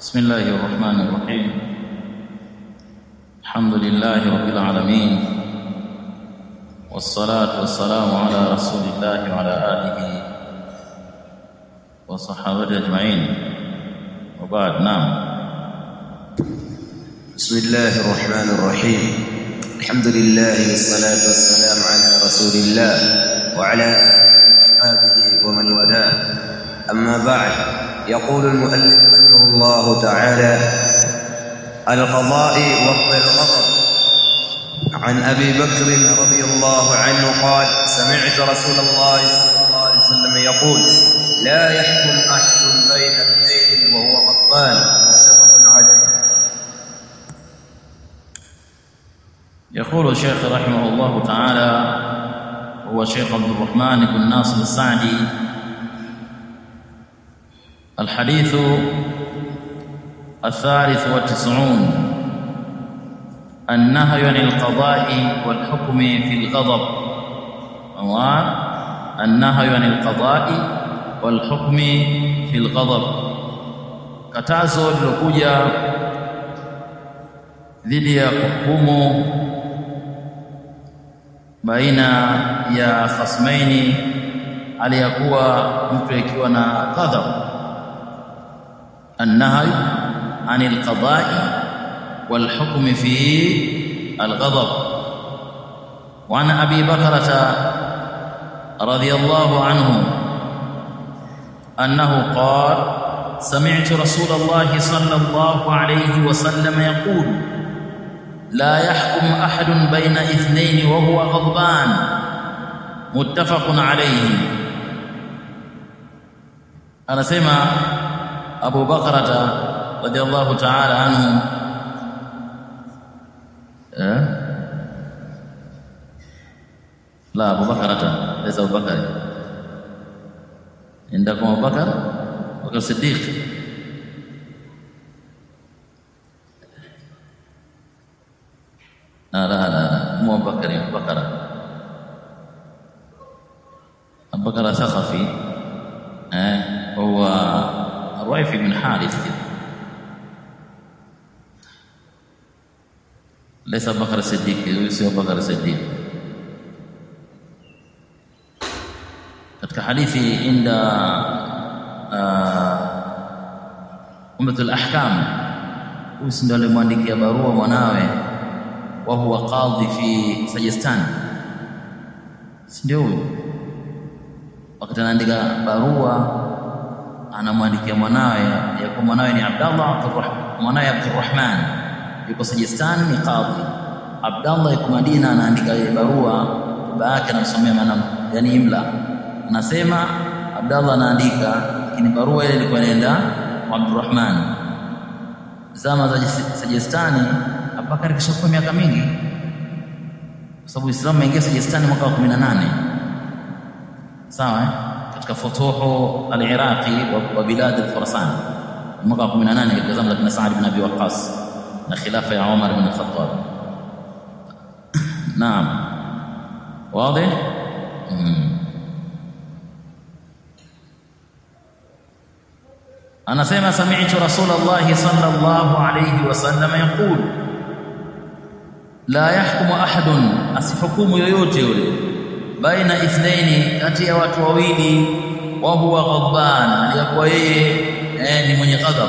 بسم الله الرحمن الرحيم. الحمد لله رب العالمين، والصلاة والسلام على رسول الله وعلى آله وصحابته أجمعين، وبعد. نعم. بسم الله الرحمن الرحيم. الحمد لله والصلاة والسلام على رسول الله وعلى آله ومن والاه، أما بعد. يقول المؤلف رحمه الله تعالى: القضاء وقت الغضب. عن أبي بكر رضي الله عنه قال: سمعت رسول الله صلى الله عليه وسلم يقول: لا يحكم أحد بين اثنين وهو غضبان. متفق عليه. يقول الشيخ رحمه الله تعالى، هو الشيخ عبد الرحمن بن ناصر السعدي: الحديث 93 النهي عن القضاء والحكم في الغضب. النهي عن القضاء والحكم في الغضب، katazo lilokuja dhidi ya hukumu baina ya khasmaini aliyakuwa mtu akiwa na ghadhab. النهي عن القضاء والحكم في الغضب. وعن أبي بكرة رضي الله عنه أنه قال: سمعت رسول الله صلى الله عليه وسلم يقول: لا يحكم أحد بين اثنين وهو غضبان. متفق عليه. أنا سمع أبو بكرة رضي الله تعالى عنه لا، أبو بكرة ليس أبو بكر. عندكم أبو بكر الصديق. لا مو أبو بكر. أبو بكر ثقفي، وهو رويفي بن حارث كده. ليس أبو بكر الصديق، ليس أبو بكر الصديق. katika hadithi inda Ummatul Ahkam, huyu ndio alimwandikia barua mwanawe, wa huwa qadhi fi Sajistan, ndio huyo. Wakati anaandika barua anamwandikia mwanawe, yako mwanawe ni Abdallah, mwanawe Abdurrahman yuko Sajistan ni qadhi. Abdallah yuko Madina, anaandika barua, baba yake anamsomea maneno, yani imla. Anasema Abdallah anaandika, lakini barua ile ilikuwa inaenda kwa Abdurrahman. Zama za Sajistani, Abubakar kishakuwa miaka mingi, kwa sababu Uislamu umeingia Sajistani mwaka wa 18. Sawa katika futuhu al-Iraqi wa bilad al-Khurasan mwaka wa 18 katika zama za Sa'd ibn Abi Waqqas na khilafa ya Umar ibn al-Khattab. Naam, wazi. Anasema sami'tu Rasulullah sallallahu alayhi wasallam yaqul: la yahkumu ahadun, asihukumu yoyote yule, baina ithnaini, kati ya watu wawili, wa huwa ghadban, aliyakuwa yeye ni mwenye ghadhab.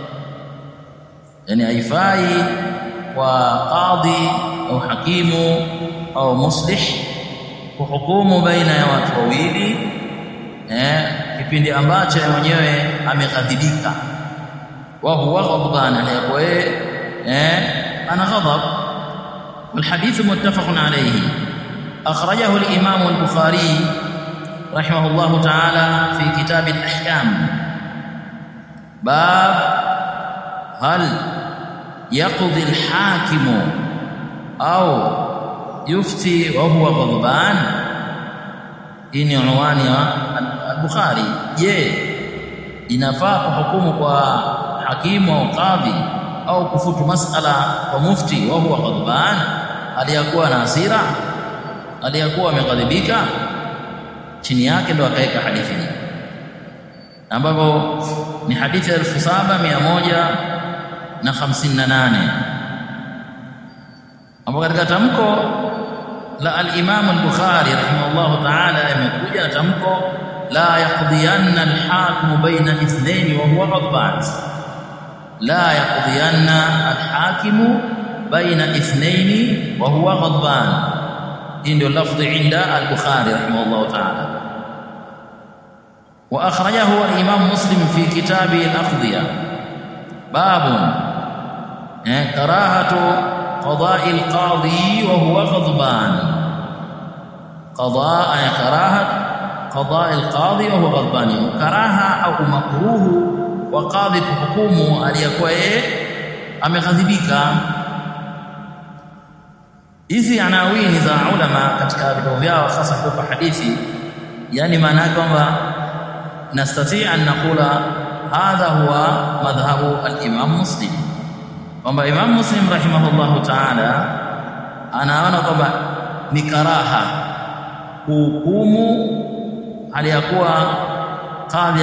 Yani haifai kwa qadhi au hakimu au muslih kuhukumu baina ya watu wawili kipindi ambacho yeye mwenyewe ameghadhibika. Wa huwa ghadban, aliyakuwa yeye ana ghadhab. والحديث متفق عليه. أخرجه الإمام البخاري رحمه الله تعالى في كتاب الأحكام، باب هل يقضي الحاكم أو يفتي وهو غضبان. إن عنوان البخاري: je, inafaa kuhukumu kwa hakimu au kadhi au kufutu masala kwa mufti wa huwa ghadban, aliyakuwa na hasira, aliyakuwa ameghadhibika? Chini yake ndo akaweka hadithi hii, ambapo ni hadithi 7158 ambapo katika tamko la al-Imam al-Bukhari rahimahullah ta'ala imekuja na tamko la yaqdiyanna al-hakim baina ithnain wa huwa ghadban, la yaqdiyanna al-hakim baina ithnain wa huwa ghadban. Hii ndio lafzi inda al-Bukhari rahimahullah ta'ala. Wa akhrajahu al-Imam Muslim fi kitabi al-Aqdiya babun karahatu qada'i al-qadi wa huwa ghadban. Qada'a karahat qada'i al-qadi wa huwa ghadban, karaha au makruhu wa qadi kuhukumu aliyakuwa yeye ameghadhibika. Hizi anawini za ulama katika vitabu vyao hasa kwa hadithi, yani maana yake kwamba nastati an naqula hadha huwa madhhabu al-Imam Muslim, kwamba Imam Muslim rahimahullah ta'ala anaona kwamba ni karaha hukumu aliyakuwa qadhi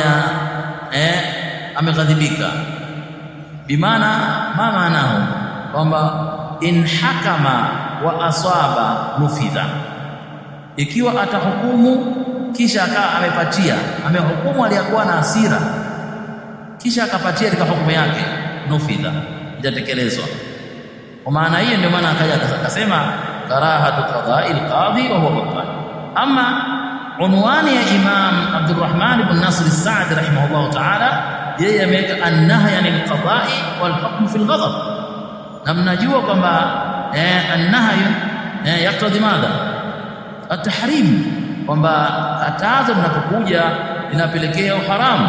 ameghadhibika. Bimaana ma maanahu kwamba in hakama wa asaba nufidha, ikiwa atahukumu kisha akawa amepatia, amehukumu aliyakuwa na hasira kisha akapatia katika hukumu yake, nufidha, itatekelezwa. Kwa maana hiyo ndio maana akaja akasema karahatu qada'i al-qadhi wa huwa ghadban. Ama unwani ya Imam Abdurrahman ibn Nasr as-Sa'di rahimahullah ta'ala, yeye ameweka an-nahy anil qada'i wal hukm fil ghadab, na mnajua kwamba an-nahy yaqtadi madha at-tahrim, kwamba katazo linapokuja linapelekea uharamu.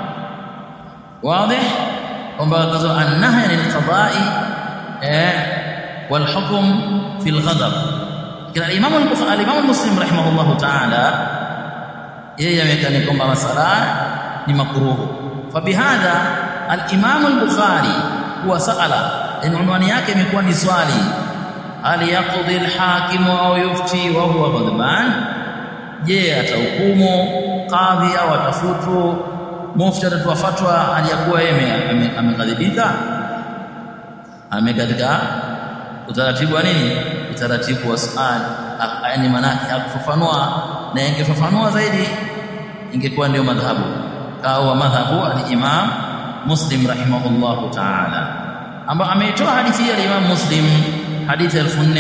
Wazi kwamba an-nahy anil qada'i wal hukm fil ghadab. Kila Imam al-Bukhari, Imam Muslim rahimahullah ta'ala, yeye amekani kwamba masala ni makruh. Fabihadha al-Imam al-Bukhari huwa sa'ala, unwani yake imekuwa ni swali, hal yaqdi al-hakim au yufti wa huwa ghadban, je atahukumu qadhi au atafutu mufti atatoa fatwa aliyakuwa yeye ameghadhibika? Amekatika utaratibu wa nini? Utaratibu wa suali, yani manake akufafanua, na ingefafanua zaidi ingekuwa ndio madhhabu au madhhabu al-Imam Muslim rahimahullahu ta'ala, ambao ameitoa hadithi ya Imam Muslim, hadithi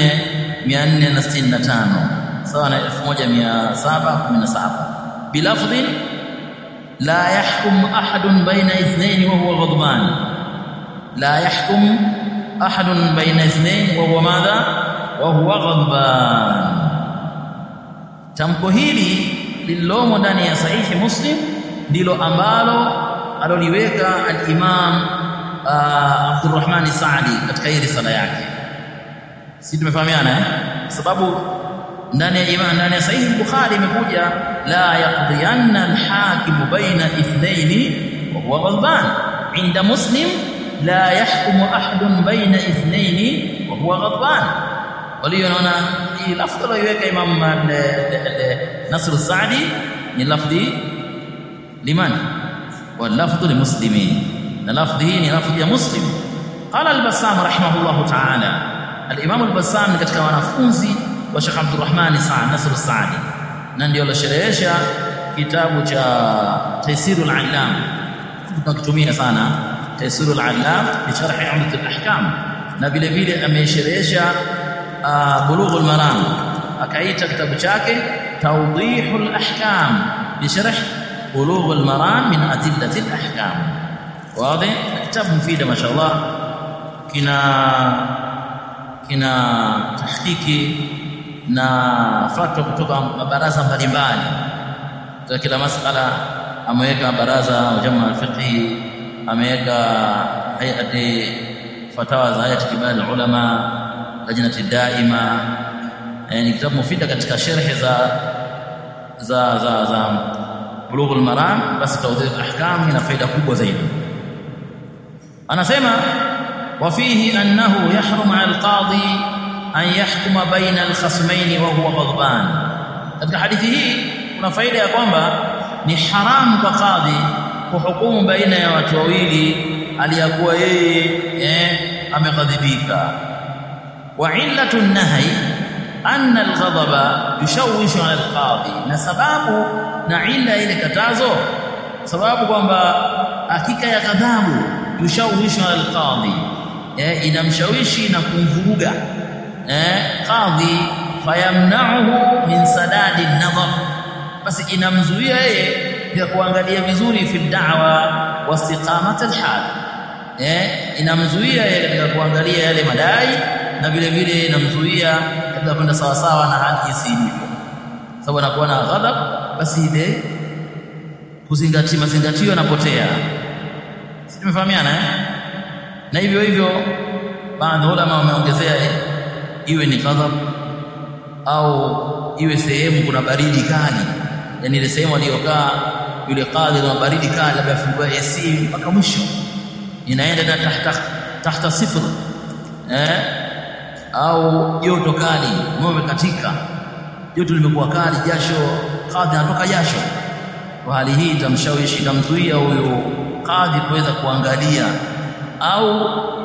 4465 sawa na 1717 bilafdhi la yahkum ahadun baina ithnain wa huwa ghadban, la yahkum ahadun baina ithnain wa huwa madha wa huwa ghadban. Tamko hili lililomo ndani ya sahihi Muslim ndilo ambalo aloliweka al-Imam Abdurrahman Sa'di katika hii risala yake. Sisi tumefahamiana sababu ndani ya sahihi Bukhari imekuja la yaqdiyanna al-hakim baina ithnain wa huwa ghadban, inda Muslim la yahkumu ahadun baina ithnain wa huwa ghadban. Waliona hii lafdhi aliyoiweka Imam Nasr as-Sa'di ni lafdhi liman wa lafdhi limuslimin, na lafdhi hii ni lafdhi ya Muslim. Qala al-Bassam rahimahullah ta'ala, al-Imam al-Bassam katika wanafunzi wa Sheikh Abdurrahman Nasr as-Sa'di, na ndio alosherehesha kitabu cha Taysirul Allam, tunakitumia sana Taysirul Allam bi sharh Umdat al-Ahkam, na vile vile amesherehesha Bulughul Maram, akaita kitabu chake Tawdihul Ahkam bi sharh Bulughul Maram min Adillatil Ahkam. Wazi, kitabu mfida mashallah, kina tahqiqi na fatwa kutoka mabaraza mbalimbali kwa kila masala. Ameweka baraza wa jamaa al-fiqh, ameweka hayati fatawa za hayati kibali ulama, lajnati daima. Ni kitabu mufida katika sharhi za Bulughul Maram, basi Tawdih al-Ahkam ina faida kubwa zaidi. Anasema wa fihi annahu yahrum 'ala al-qadi an yahkuma baina al-khasmayn wa huwa ghadban. Katika hadithi hii kuna faida ya kwamba ni haramu kwa qadhi kuhukumu baina ya watu wawili aliyakuwa yeye ameghadhibika. Wa illatu nahy anna al-ghadaba yushawishu ala al-qadhi, na sababu na illa ile katazo, sababu kwamba hakika ya ghadhabu yushawishu ala al-qadhi, inamshawishi na kumvuruga qadhi, fayamna'uhu min sadadi an-nadhar, basi inamzuia yeye ya kuangalia vizuri fi da'wa wa istiqamati al-hal, inamzuia yeye katika kuangalia yale madai, na vile vile inamzuia katika kwenda sawa sawa na hali isivyo, sababu anakuwa na ghadhab, basi ile mazingatio yanapotea. Tumefahamiana na hivyo hivyo baadhi ya ulama wameongezea iwe ni ghadhab au iwe sehemu kuna baridi kali, yani ile sehemu aliyokaa yule kadhi na baridi kali, labda fungua AC mpaka mwisho inaenda tahta sifr, au joto kali, ng'ombe katika joto limekuwa kali, jasho, kadhi anatoka jasho. Kwa hali hii itamshawishi, itamzuia huyo kadhi kuweza kuangalia, au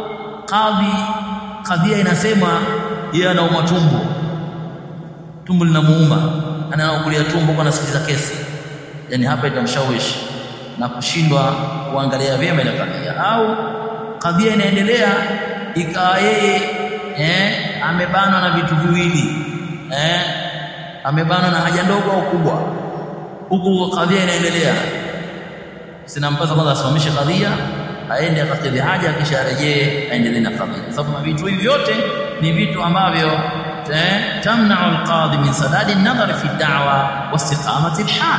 kadhia inasema yeye anauma tumbo linamuuma, anaangulia tumbo kwa nasikiliza kesi, yani hapa itamshawishi na kushindwa kuangalia vyema ile kadhia. Au kadhia inaendelea ikawa yeye amebanwa na vitu viwili, amebanwa na haja ndogo au kubwa, huku kadhia inaendelea, sinampasa kwanza asimamishe kadhia, aende akakidhi haja, kisha arejee aendelee na kadhia, sababu vitu hivi vyote ni vitu ambavyo tamna'u al-qadhi min sadadi an-nadhar fi ad-da'wa wa istiqamati al-hal.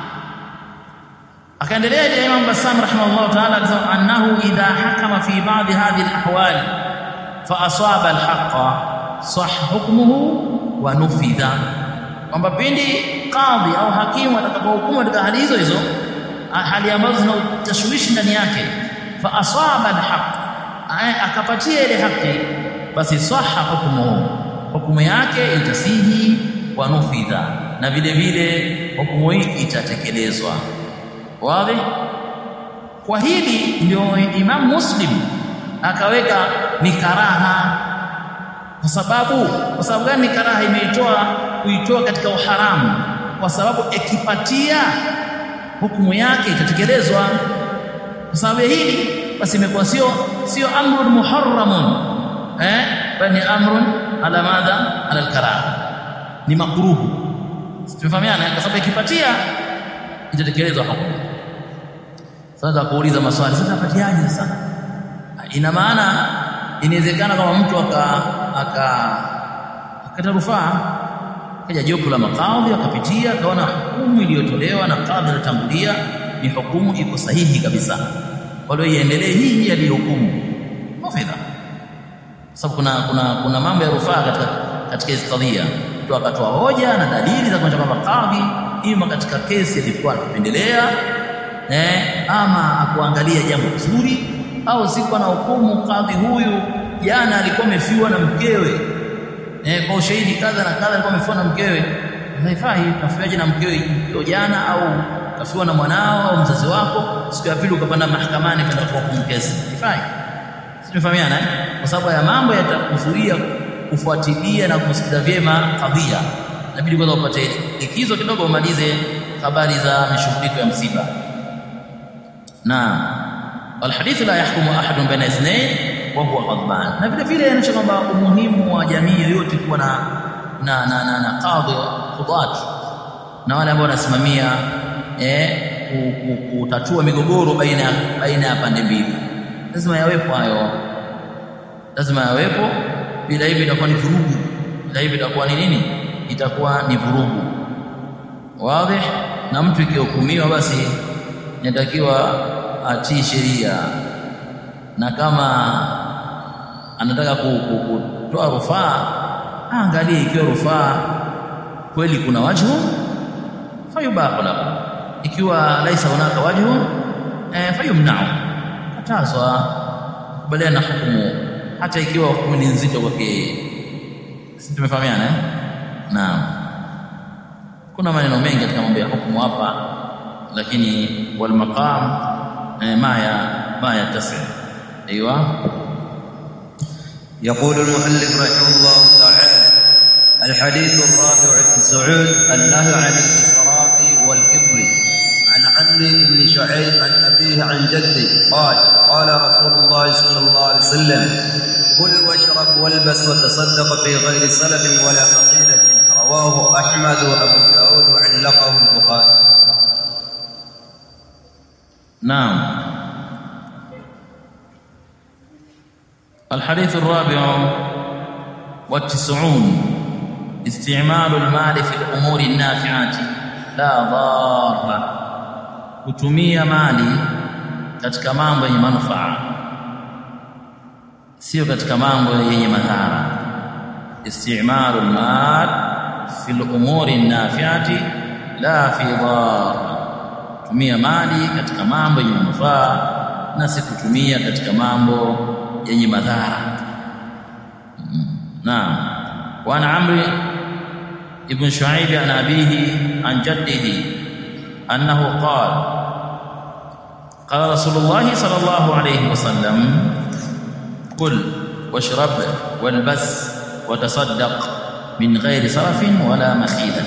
Akaendelea Imam Bassam rahimahullah ta'ala akisema annahu idha hakama fi ba'd hadhihi al-ahwal fa asaba al-haqqa sah hukmuhu wa nufidha, kwamba pindi kadhi au hakimu atakapohukumu katika hali hizo hali ambazo zina tashwishi ndani yake, fa asaba al-haqq, akapatia ile haki, basi saha hukmuhu, hukumu yake itasihi, wa nufidha, na vile vile hukumu hii itatekelezwa. Wazi? Kwa hili ndio Imam Muslim akaweka ni karaha. Kwa sababu gani karaha kuitoa katika uharamu? Kwa sababu ikipatia hukumu yake itatekelezwa. Kwa sababu hili basi imekuwa sio amrun muharramun, bali amrun ala madha, ala al-karaha, ni makruhu. Tumefahamiana? Kwa sababu ikipatia itatekelezwa hukumu. Sasa kuuliza maswali, sasa patiaje sasa? Ina maana inawezekana kama mtu akakata rufaa, kaja jopo la makadhi akapitia, akaona hukumu iliyotolewa na kadhi aliyotangulia ni hukumu iko sahihi kabisa, kwa hiyo iendelee hii aliyohukumu mafidha. Sababu kuna mambo ya rufaa katika hizo kadhia, mtu akatoa hoja na dalili za kuonyesha kwamba kadhi ima katika kesi ilikuwa akipendelea ama akuangalia jambo zuri, au siku na hukumu kadhi huyu jana alikuwa amefiwa na mkewe, kwa ushahidi kadha na kadha alikuwa amefiwa na mkewe, haifai kafiwaje na mkewe jana, au kafiwa na mwanao au mzazi wako, siku ya pili ukapanda mahakamani kwenda kuhukumu kesi, haifai. Tunafahamiana kwa sababu ya mambo yatakuzuia kufuatilia na kusikiza vyema kadhia. Inabidi kwanza upate likizo kidogo umalize habari za mishughuliko ya msiba. Na alhadithu la yahkumu ahadun baina ithnain wa huwa ghadban, na vile vile inaonyesha kwamba umuhimu wa jamii yoyote kuwa na qadhi, qudat, na wale ambao wanasimamia kutatua migogoro baina ya pande mbili. Lazima yawepo hayo, lazima yawepo, bila hivyo itakuwa ni vurugu, bila hivyo itakuwa ni nini? Itakuwa ni vurugu. Wazi? Na mtu ikihukumiwa basi inatakiwa atii sheria, na kama anataka kutoa rufaa angalie ikiwa rufaa kweli kuna wajhu fayubahu lahu, ikiwa laisa hunaka wajhu fayumna'u, katazwa kubaliana na hukumu hata ikiwa hukumu ni nzito kwake. Sisi tumefahamiana Naam. Kuna maneno mengi katika mambo ya hukumu hapa, lakini wal maqam ما يتسع. ايوه. يقول المؤلف رحمه الله تعالى: الحديث الرابع والتسعون النهي عن الإسراف والكبر. عن عمرو بن شعيب عن أبيه عن جده قال: قال رسول الله صلى الله عليه وسلم: كل واشرب والبس وتصدق في غير سلف ولا مقيلة. رواه أحمد وأبو داود وعلقه البخاري. نعم. الحديث الرابع والتسعون استعمال المال في الأمور النافعة لا ضارة. kutumia mali katika mambo yenye manufaa, sio katika mambo yenye madhara. Isti'malu al-mal fi al-umuri an-nafi'ati la fi dar. Tumia mali katika mambo yenye manufaa na si kutumia katika mambo yenye madhara. Naam. Wa an Amr ibn Shu'aib an abihi an jaddihi أنه قال رسول الله صلى الله عليه وسلم: كل واشرب والبس وتصدق من غير سرف ولا مخيلة.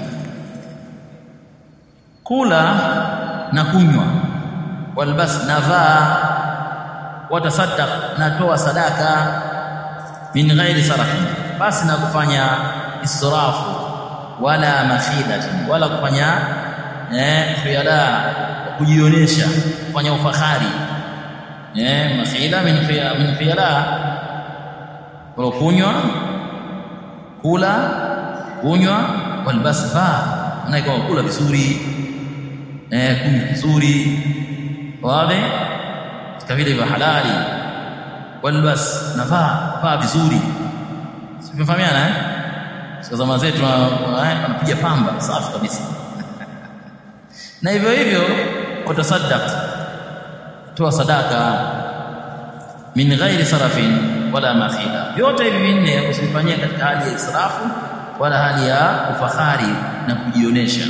كula na kunywa, walbas navaa, watasaddaq natoa sadaka, min ghairi sarafin, basi na kufanya israfu, wala makhilati, wala kufanya khuyala, kujionesha, kufanya ufahari. Makhila min khuyala, kwa kunywa, kula, kunywa, walbas vaa, na kwa kula vizuri, kunywa vizuri, wazi katika vile vya halali, walbas na vaa vizuri. Simefahamiana Sasa zama zetu wanapiga pamba safi kabisa. Na hivyo hivyo utasaddaq, toa sadaka, min ghairi sarafin wala makhila. Yote hivi vinne usifanyie katika hali ya israfu wala hali ya ufahari na kujionesha.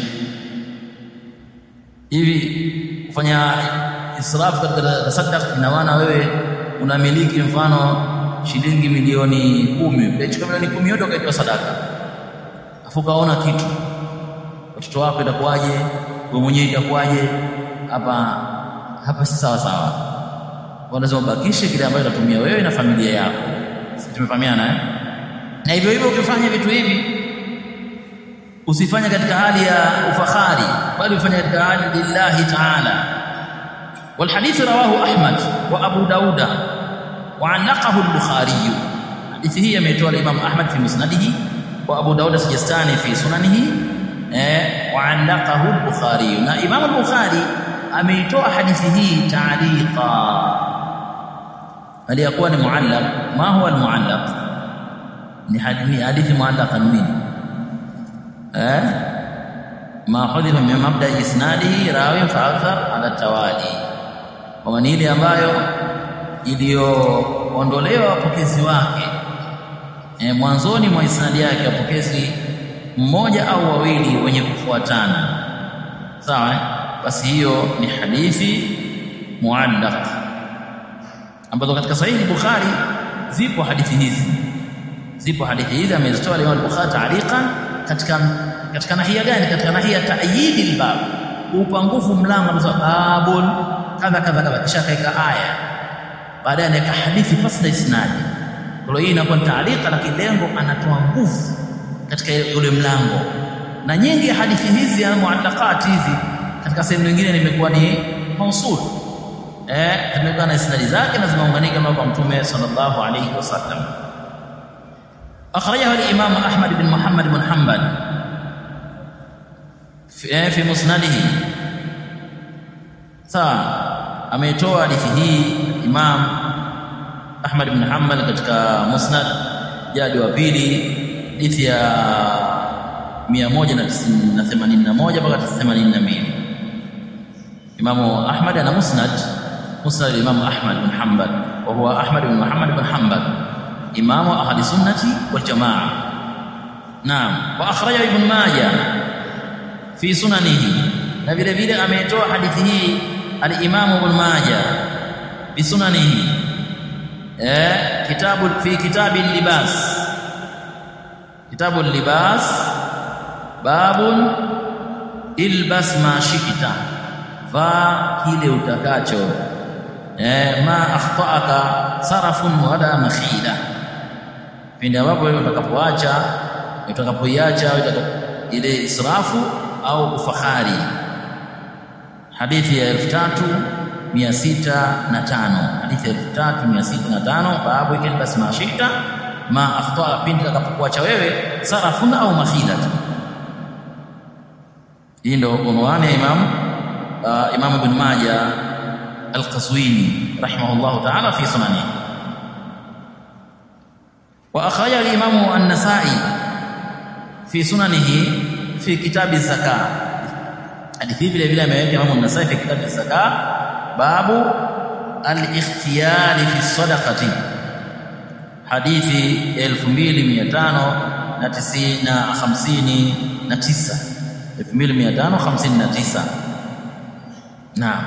Hivi kufanya israfu katika sadaka ina maana wewe unamiliki mfano shilingi milioni 10, unachukua milioni 10 yote ukaitoa sadaka, afu kaona kitu, watoto wako itakuwaje, wewe mwenyewe itakuwaje? Hapa si sawa sawa. Wanaweza ubakishe kile ambacho utatumia wewe na familia yako. Sisi tumefahamiana Na hivyo hivyo ukifanya vitu hivi usifanye katika hali ya ufahari, bali ufanye katika hali lillahi ta'ala. Wal hadith rawahu Ahmad wa Abu Dauda wa anaqahu al-Bukhari. Hadithi hii ametoa Imam Ahmad fi musnadihi wa Abu Dauda Sijistani fi sunanihi wa anaqahu al-Bukhari. Na Imam al-Bukhari ameitoa hadithi hii ta'liqa, aliyakuwa ni muallaq. Ma huwa al-muallaq? ni hadithi muallaqa nini? ma hudhifa min mabda isnadihi rawi fa akthar ala tawali, kwa ni ile ambayo iliyoondolewa wapokezi wake mwanzoni mwa isnadi yake, wapokezi mmoja au wawili wenye kufuatana, sawa. Basi hiyo ni hadithi muallaq, ambazo katika sahihi Bukhari zipo hadithi hizi amezitoa Imam Bukhari ta'liqan katika nahia gani? Katika nahia ta'yid al-bab, upa nguvu mlango wa babul kadha kadha kadha, kisha kaika aya, baadaye anaweka hadithi fasla isnadi. Kwa hiyo inakuwa ta'liqa, lakini lengo anatoa nguvu katika ule mlango. Na nyingi hadithi hizi ya muallaqat hizi katika sehemu nyingine nimekuwa ni mausul, zimekuwa na isnadi zake na zimeunganika na kwa Mtume sallallahu alayhi wasallam. أخرجه الإمام أحمد بن محمد بن حنبل في مسنده. أميتوا حديثه إمام أحمد بن حنبل katika musnad jadi wa pili, hadithi ya 181 mpaka 82. Imam Ahmad ana musnad Imam Ahmad bin Hanbal, wa huwa Ahmad bin Muhammad bin Hanbal, imamu ahli sunnati wal jamaa. Naam. Wa akhraja Ibn Majah fi sunanihi, na vile vile ametoa hadithi hii al-Imam Ibn Majah bi sunanihi kitabu fi kitabi al-libas, kitabu al-libas, babun ilbas ma shi'ta, va kile utakacho, ma akhta'aka sarafun wala makhila, pindi ambapo utakapoiacha ile israfu au ufahari. Hadithi ya 3605, hadithi ya 3605, babu ilbas ma shi'ta ma akhta'a, pindi utakapokuacha wewe sarafun au makhila. Hii ndio unwani ya Imam Ibn Majah al-Qazwini rahimahullah ta'ala fi sunani. Wa akhraja al-Imam an-Nasa'i fi sunanihi fi kitab az-zakah. Hadithi vile vile ameweka Imam an-Nasa'i fi kitab az-zakah, babu al-ikhtiyar fi sadaqati, hadithi 2559. نعم.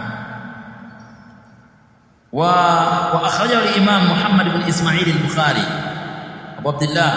وأخرجه الإمام محمد بن إسماعيل البخاري أبو عبد الله،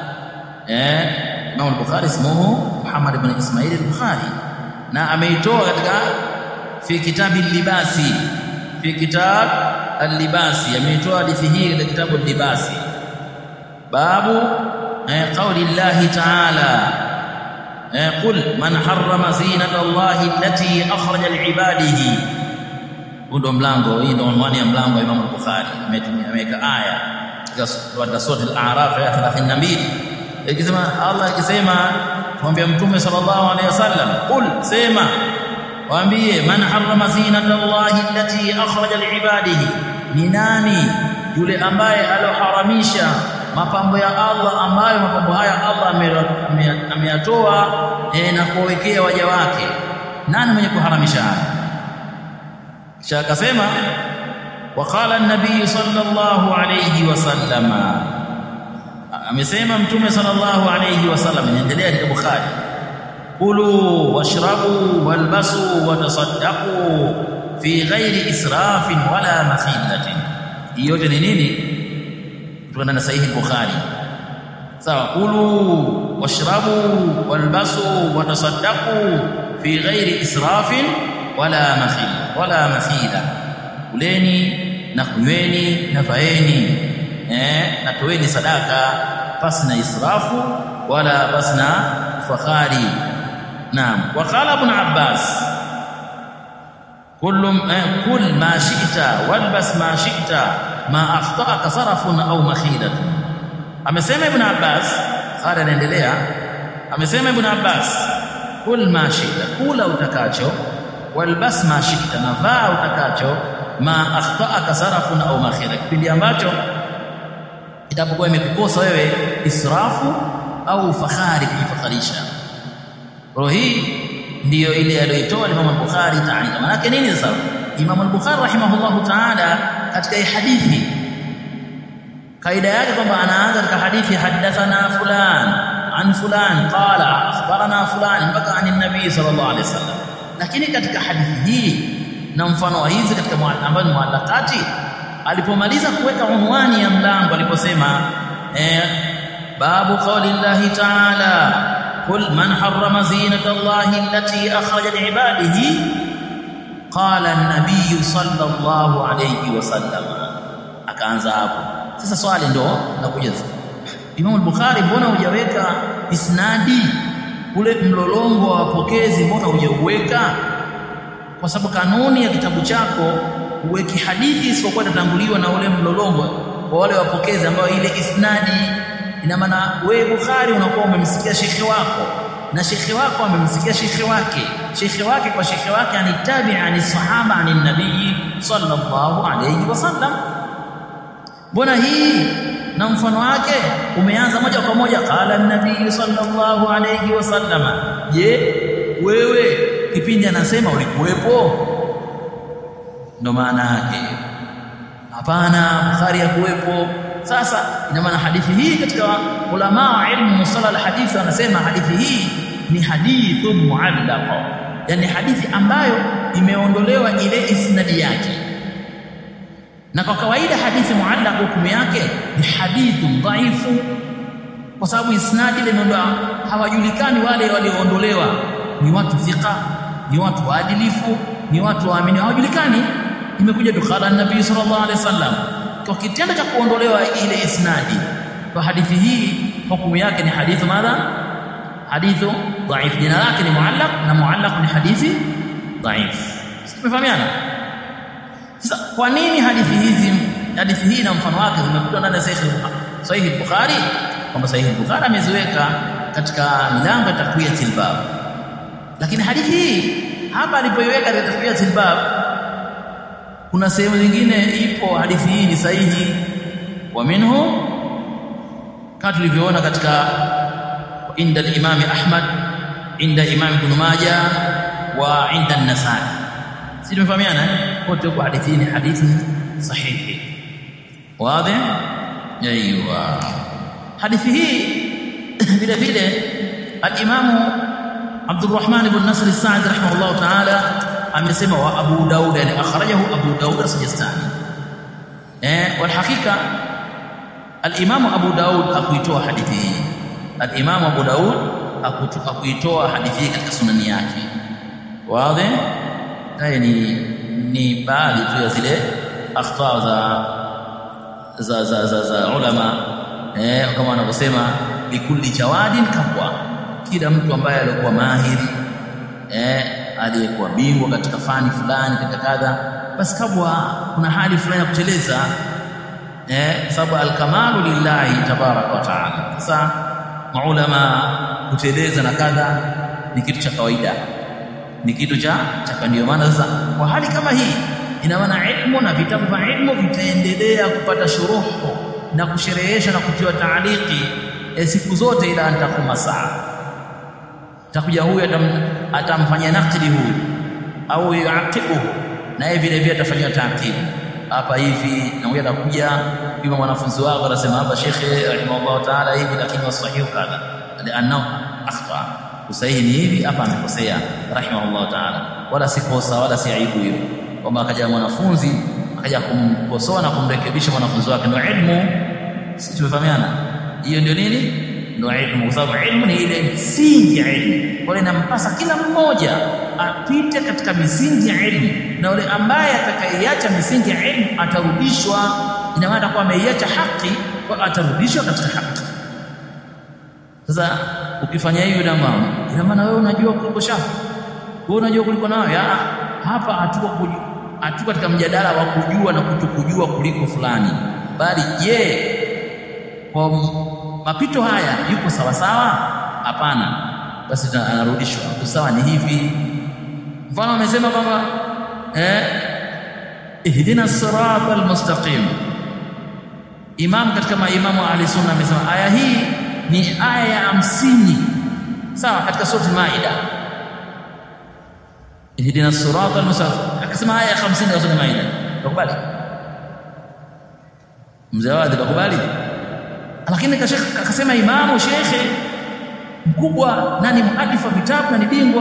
إمام البخاري اسمه محمد بن إسماعيل البخاري، na ameitoa katika fi kitabi al-libasi, fi kitab al-libasi ameitoa hadithi hii katika kitabu al-libasi, babu qawli Allah ta'ala qul man harrama zinata Allahi allati akhraja li'ibadihi. Ndio mlango, hii ndio unwani ya mlango wa Imam al-Bukhari. Ameweka aya katika sura al-A'raf aya 32 ikisema, Allah ikisema mwambie Mtume sallallahu alayhi wasallam, qul, sema waambie, man harrama zinata Allahi allati akhraja li'ibadihi, ni nani yule ambaye aloharamisha mapambo ya Allah ambayo mapambo haya Allah ameyatoa na kuwekea waja wake. Nani mwenye kuharamisha haya? Kisha akasema, waqala an-nabiy sallallahu alayhi wasallam, amesema Mtume sallallahu alayhi wasallam, inaendelea katika Bukhari, kulu washrabu walbasu watasaddaqu fi ghairi israfin wala makhilatin. Hii yote ni nini? Kutoka na sahihi Bukhari. Sawa, kulu washrabu walbasu watasaddaqu fi ghairi israfin wala makhila, kuleni na kunyweni na vaeni na toeni sadaka pasna israfu wala pasna fakhari. Naam. Waqala Ibn Abbas, kul ma shi'ta walbas ma shi'ta ma akhta'aka sarafun au makhilatun. Amesema Ibn Abbas, Bukhari anaendelea, amesema Ibn Abbas, kul ma shi'ta, kula utakacho, walbas ma shi'ta, na vaa utakacho, ma akhta'aka sarafun au makhila, kipindi ambacho itapokuwa imekukosa wewe israfu au fahari, kujifakharisha. Roho hii ndiyo ile aliyoitoa Imam al-Bukhari ta'ala. Maana yake nini sasa? Imam al-Bukhari rahimahullahu ta'ala katika hii hadithi, kaida yake kwamba anaanza katika hadithi, hadathana fulan an fulan qala akhbarana fulan mpaka an nabii sallallahu alaihi wasallam. Lakini katika hadithi hii na mfano wa hizi katika ambayo ni muallaqati, alipomaliza kuweka unwani ya mlango, aliposema babu qawli Allah ta'ala, qul man harrama zinata Allahi allati akhraja li'ibadihi, qala an-nabiy sallallahu alayhi wasallam. Akaanza hapo. Sasa swali ndo nakuja, Imam al-Bukhari, mbona hujaweka isnadi, ule mlolongo wa wapokezi mbona hujauweka? Kwa sababu kanuni ya kitabu chako uweki hadithi isipokuwa itatanguliwa na ule mlolongo kwa wale wapokezi ambao ile isnadi. Ina maana wewe Bukhari unakuwa umemsikia shekhi wako na shekhi wako amemsikia shekhi wake, shekhi wake kwa shekhi wake, anitabi ani sahaba ani nabii sallallahu alayhi wasallam. Mbona hii na mfano wake umeanza moja kwa moja qala an-nabii sallallahu alayhi wasallam? Je, wewe kipindi anasema ulikuwepo? Ndo maana yake. Hapana, Bukhari hakuwepo. Sasa ina maana hadithi hii katika ulama wa ilmu musala al-hadith anasema hadithi hii ni hadithun mu'allaqa, yani hadithi ambayo imeondolewa ile isnadi yake. Na kwa kawaida hadithi muallaq hukumu yake ni hadithu dhaifu, kwa sababu isnadi ile imeondolewa, hawajulikani wale walioondolewa ni watu thika, ni watu waadilifu, ni watu waamini, hawajulikani. Imekuja dukhala nabii sallallahu alaihi wasallam, kwa kitendo cha kuondolewa ile isnadi, kwa hadithi hii hukumu yake ni hadithu madha, hadithu dhaif. Jina lake ni muallaq, na muallaq ni hadithi dhaif. Tumefahamiana? Sasa kwa nini hadithi hii na mfano wake zimekuwa ndani ya Sahih al-Bukhari? Kwamba Sahih al-Bukhari ameziweka katika milango ya takwiyatil bab, lakini hadithi hii hapa alipoiweka katika takwiyatil bab, kuna sehemu nyingine ipo hadithi hii ni sahihi. Wa minhu, kama tulivyoona katika inda al-Imam Ahmad, inda Imam Ibn Majah wa inda an-Nasa'i. Sisi tumefahamiana wote kwa hadithi ni hadithi sahihi. Wazi? Aiwa. Hadithi hii vile vile al-Imam Abdurrahman ibn Nasr as-Sa'di rahimahullah ta'ala amesema wa Abu Daud, yani akhrajahu Abu Daud as-Sijistani. Wal hakika al-Imam Abu Daud hakuitoa hadithi hii. Al-Imam Abu Daud hakuitoa hadithi hii katika sunani yake. Wazi? Haya ni baadhi tu ya zile akhta za ulama, kama wanavyosema likulli jawadin kabwa, kila mtu ambaye alikuwa mahiri, aliyekuwa bingwa katika fani fulani katika kadha, basi kabwa kuna hali fulani ya kuteleza, sababu al-kamalu lillahi tabaraka wa taala. Sasa maulama kuteleza na kadha ni kitu cha kawaida, ni kitu cha ndio maana sasa kwa hali kama hii, ina maana ilmu na vitabu vya ilmu vitaendelea kupata shuruhu na kusherehesha na kutiwa taaliki siku zote, ila antakuma saa. Takuja huyu atamfanyia nakdi huyu au yuaqibu, na yeye vile vile atafanywa taqibu hapa hivi, na huyu atakuja kama mwanafunzi wako anasema hapa shekhe rahimahullah taala hivi, lakini wasahihu kadha lianna akhta, usahihi ni hivi, hapa amekosea rahimahullah taala, wala si kosa wala si aibu hiyo, kwamba akaja mwanafunzi akaja kumkosoa na kumrekebisha mwanafunzi wake. Ndio ilmu. Sisi tumefahamiana, hiyo ndio nini? Ndio ilmu, kwa sababu ilmu ni ile misingi ya ilmu. Kwa hiyo inampasa kila mmoja apite katika misingi ya ilmu, na yule ambaye atakayeacha misingi ya ilmu atarudishwa. Ina maana kwa ameiacha haki, kwa atarudishwa katika haki. Sasa ukifanya hivyo, ina maana wewe unajua kuliko shafu, wewe unajua kuliko nawe. Hapa hatuko katika mjadala wa kujua na kutokujua kuliko fulani, bali je, kwa mapito haya yuko sawa sawa? Hapana, basi anarudishwa. Usawa ni hivi. Mfano amesema kwamba ihdina siratal mustaqim. Imam katika maimamu ahli sunna amesema aya hii ni aya ya 50 sawa katika sura Maida. Ihdina siratal mustaqim, akasema aya ya 50 ya sura Maida. Tukubali? Mzee wadi tukubali? Lakini akasema imamu shekhe mkubwa na ni muhadith wa vitabu na ni bingwa,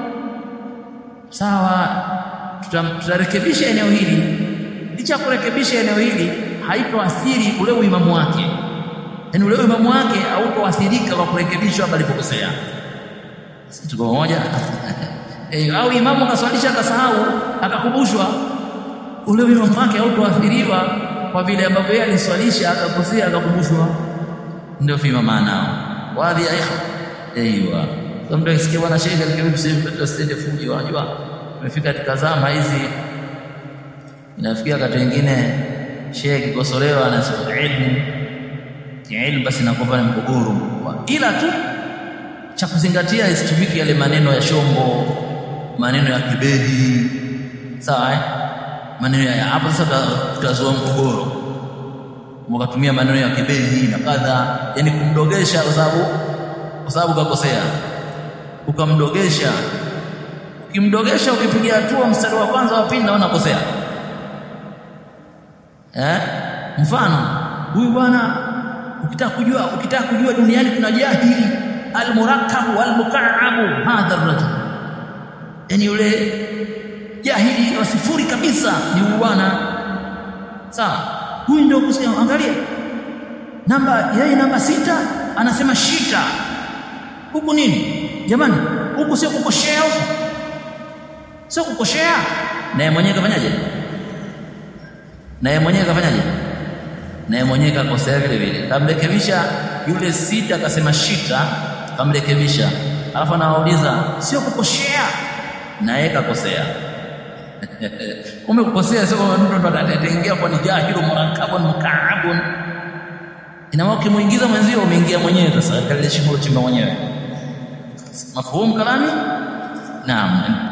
sawa, tutarekebisha eneo hili. Licha kurekebisha eneo hili haitoathiri ule uimamu wake, yaani ule uimamu wake hautoathirika kwa kurekebishwa alipokosea. Sisi tuko pamoja? Au imamu kaswalisha akasahau akakumbushwa, ule uimamu wake hautoathiriwa kwa vile ambavyo yeye aliswalisha akakosea akakumbushwa. Ndio fima maana wadhi ya ikhwa. Aiwa, kama ndio isikia bwana shekhe alikimbia tusende fujo. Unajua tumefika katika zama hizi, inafikia wakati wengine shekhe kikosolewa na ilmu basi nakuwa ni mgogoro mkubwa, ila tu cha kuzingatia isitumike yale maneno ya shombo, maneno ya kibedi, sawa maneno ya hapo. Sasa tutazoa mgogoro, mkatumia maneno ya kibedi na kadha, yani kumdogesha kwa sababu kakosea, ukamdogesha. Ukimdogesha ukipiga hatua mstari wa kwanza wa pili naona kosea. Mfano huyu bwana, ukitaka kujua duniani kuna jahili almurakkabu walmukaabu hadha ar-rajul, yani yule jahili wa sifuri kabisa ni bwana. Sawa, huyu ndio kusema. Angalia yeye namba 6 anasema shita. Huku nini jamani? Huku sio kukoshea, huku sio kukoshea. Naye mwenyewe kafanyaje? Naye mwenyewe kakosea vile vile, kamrekebisha. Yule 6 akasema shita, kamrekebisha. Alafu anawauliza sio kukoshea, naye kakosea. Umekosea, sio ndo ataingia kwa ni jahilu murakabun mukaabun. Inamaa ukimuingiza mwenzio umeingia mwenyewe. Sasa kale shimo chimba mwenyewe. Mafhumu kalami? Naam.